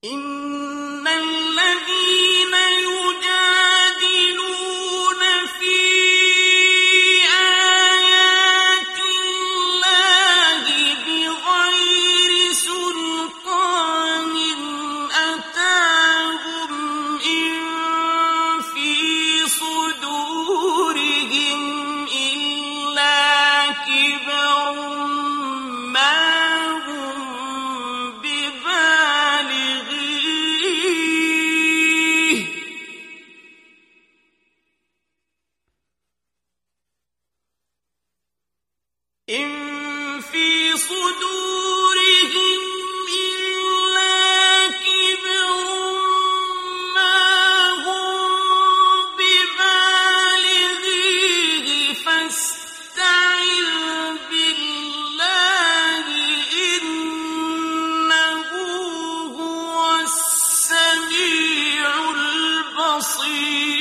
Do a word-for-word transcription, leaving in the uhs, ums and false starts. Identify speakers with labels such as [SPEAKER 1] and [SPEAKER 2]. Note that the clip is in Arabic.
[SPEAKER 1] إن الذين يجادلون في آيات الله بغير سلطان أتاهم إن في صدورهم إلا كبر ما هم ببالغيه إن في صدورهم إلا كبر ما هم ببالغيه فاستعذ بالله إنه هو السميع البصير